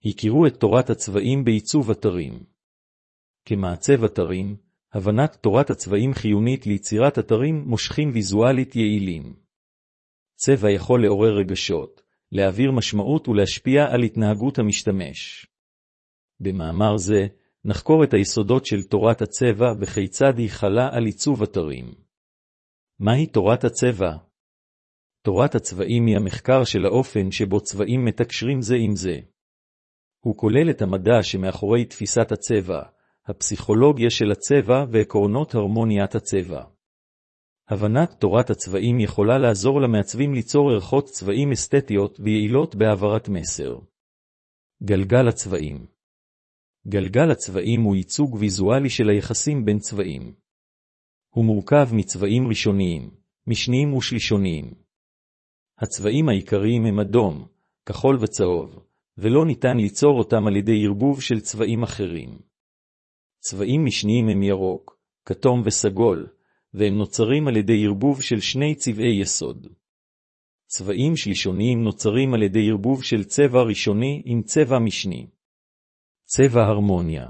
הכירו את תורת הצבעים בעיצוב אתרים. כמעצב אתרים, הבנת תורת הצבעים חיונית ליצירת אתרים מושכים ויזואלית יעילים. צבע יכול לעורר רגשות, להעביר משמעות ולהשפיע על התנהגות המשתמש. במאמר זה, נחקור את היסודות של תורת הצבע וכיצד היא חלה על עיצוב אתרים. מהי תורת הצבע? תורת הצבעים היא המחקר של האופן שבו צבעים מתקשרים זה עם זה. הוא כולל את המדע שמאחורי תפיסת הצבע, הפסיכולוגיה של הצבע ועקרונות הרמוניית הצבע. הבנת תורת הצבעים יכולה לעזור למעצבים ליצור ערכות צבעים אסתטיות ויעילות בהעברת מסר. גלגל הצבעים. גלגל הצבעים הוא ייצוג ויזואלי של היחסים בין צבעים. הוא מורכב מצבעים ראשוניים, משניים ושלישוניים. הצבעים העיקריים הם אדום, כחול וצהוב, ולא ניתן ליצור אותם על ידי ערבוב של צבעים אחרים. צבעים משניים הם ירוק, כתום וסגול, והם נוצרים על ידי ערבוב של שני צבעי יסוד. צבעים שלישוניים נוצרים על ידי ערבוב של צבע ראשוני עם צבע משני. צבע הרמוניה.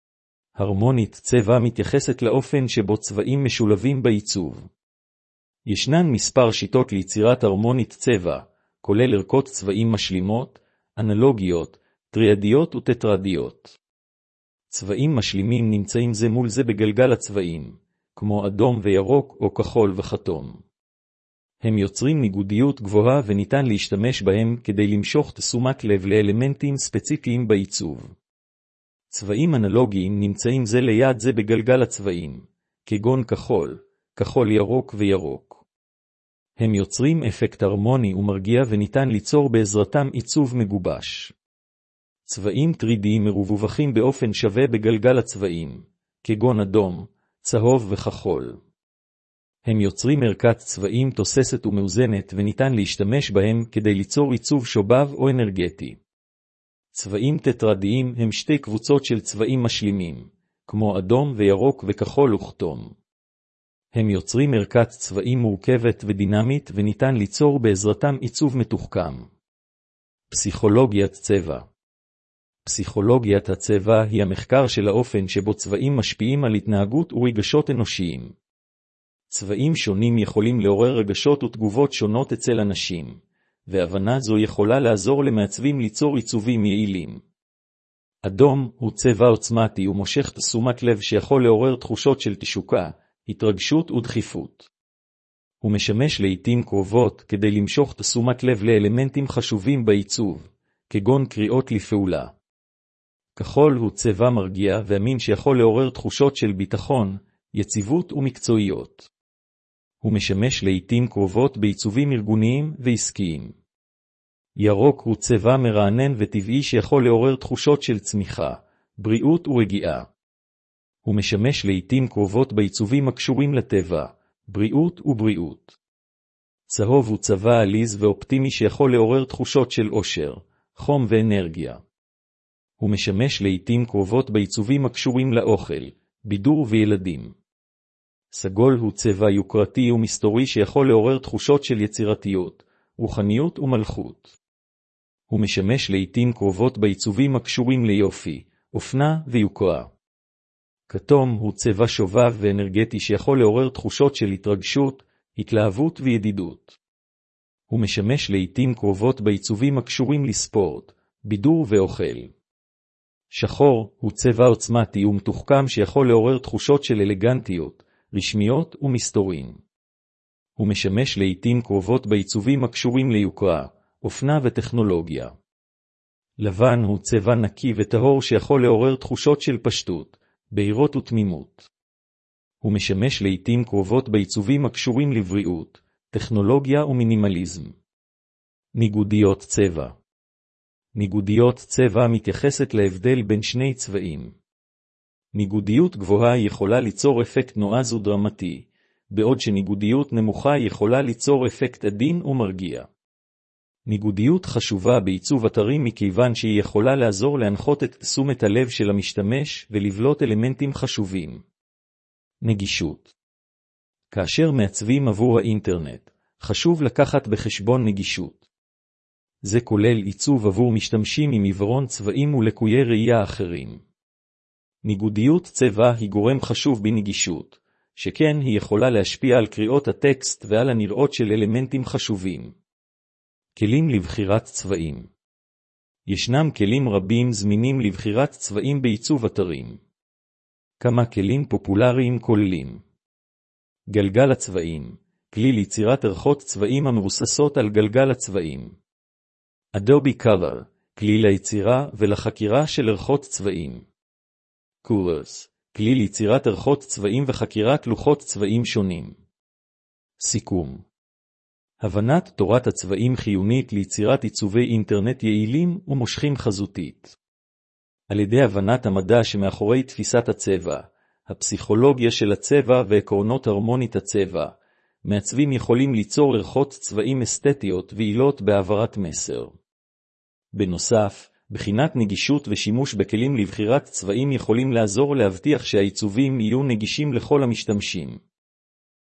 הרמונית צבע מתייחסת לאופן שבו צבעים משולבים בעיצוב. ישנן מספר שיטות ליצירת הרמונית צבע, כולל ערכות צבעים משלימות, אנלוגיות, טריאדיות וטטרדיות. צבעים משלימים נמצאים זה מול זה בגלגל הצבעים, כמו אדום וירוק או כחול וכתום. הם יוצרים ניגודיות גבוהה וניתן להשתמש בהם כדי למשוך תשומת לב לאלמנטים ספציפיים בעיצוב. צבעים אנלוגיים נמצאים זה ליד זה בגלגל הצבעים, כגון כחול, כחול ירוק וירוק. הם יוצרים אפקט הרמוני ומרגיע וניתן ליצור בעזרתם עיצוב מגובש. צבעים טרידיים מרווחים באופן שווה בגלגל הצבעים, כגון אדום, צהוב וכחול. הם יוצרים ערכת צבעים תוססת ומאוזנת וניתן להשתמש בהם כדי ליצור עיצוב שובב או אנרגטי. צבעים טטרדיים הם שתי קבוצות של צבעים משלימים, כמו אדום וירוק וכחול וכתום. הם יוצרים ערכת צבעים מורכבת ודינמית וניתן ליצור בעזרתם עיצוב מתוחכם. פסיכולוגיית צבע. פסיכולוגיית הצבע היא המחקר של האופן שבו צבעים משפיעים על התנהגות ורגשות אנושיים. צבעים שונים יכולים לעורר רגשות ותגובות שונות אצל אנשים, והבנה זו יכולה לעזור למעצבים ליצור עיצובים יעילים. אדום הוא צבע עוצמתי ומושך תשומת לב שיכול לעורר תחושות של תשוקה, התרגשות ודחיפות. הוא משמש לעתים קרובות כדי למשוך תשומת לב לאלמנטים חשובים בעיצוב, כגון קריאות לפעולה. כחול הוא צבע מרגיע ואמין שיכול לעורר תחושות של ביטחון, יציבות ומקצועיות. הוא משמש לעתים קרובות בעיצובים ארגוניים ועסקיים. ירוק הוא צבע מרענן וטבעי שיכול לעורר תחושות של צמיחה, בריאות ורגיעה. הוא משמש לעתים קרובות בעיצובים הקשורים לטבע, בריאות ובריאות. צהוב הוא צבע עליז ואופטימי שיכול לעורר תחושות של אושר, חום ואנרגיה. הוא משמש לעתים קרובות בעיצובים הקשורים לאוכל, בידור וילדים. סגול הוא צבע יוקרתי ומסתורי שיכול לעורר תחושות של יצירתיות, רוחניות ומלכות. הוא משמש לעתים קרובות בעיצובים הקשורים ליופי, אופנה ויוקרה. כתום הוא צבע שובב ואנרגטי שיכול לעורר תחושות של התרגשות, התלהבות וידידות. הוא משמש לעתים קרובות בעיצובים הקשורים לספורט, בידור ואוכל. שחור הוא צבע עוצמתי ומתוחכם שיכול לעורר תחושות של אלגנטיות, רשמיות ומסתורין. הוא משמש לעתים קרובות בעיצובים הקשורים ליוקרה, אופנה וטכנולוגיה. לבן הוא צבע נקי וטהור שיכול לעורר תחושות של פשטות, בהירות ותמימות. הוא משמש לעתים קרובות בעיצובים הקשורים לבריאות, טכנולוגיה ומינימליזם. ניגודיות צבע. ניגודיות צבע מתייחסת להבדל בין שני צבעים. ניגודיות גבוהה יכולה ליצור אפקט נועז ודרמטי, בעוד שניגודיות נמוכה יכולה ליצור אפקט עדין ומרגיע. ניגודיות חשובה בעיצוב אתרים מכיוון שהיא יכולה לעזור להנחות את תשומת הלב של המשתמש ולבלוט אלמנטים חשובים. נגישות. כאשר מעצבים עבור האינטרנט, חשוב לקחת בחשבון נגישות. זה כולל עיצוב עבור משתמשים עם עיוורון צבעים ולקויי ראייה אחרים. ניגודיות צבע היא גורם חשוב בנגישות, שכן היא יכולה להשפיע על קריאות הטקסט ועל הנראות של אלמנטים חשובים. כלים לבחירת צבעים. ישנם כלים רבים זמינים לבחירת צבעים בעיצוב אתרים. כמה כלים פופולריים כוללים: גלגל הצבעים, כלי ליצירת ערכות צבעים המבוססות על גלגל הצבעים. Adobe Color, כלי ליצירה ולחקירה של ערכות צבעים. Colors, כלי ליצירת ערכות צבעים וחקירת לוחות צבעים שונים. סיכום. הבנת תורת הצבעים חיונית ליצירת עיצובי אינטרנט יעילים ומושכים חזותית. על ידי הבנת המדע שמאחורי תפיסת הצבע, הפסיכולוגיה של הצבע ועקרונות הרמונית הצבע, מעצבים יכולים ליצור ערכות צבעים אסתטיות ועילות בהעברת מסר. בנוסף, בחינת נגישות ושימוש בכלים לבחירת צבעים יכולים לעזור להבטיח שהעיצובים יהיו נגישים לכל המשתמשים.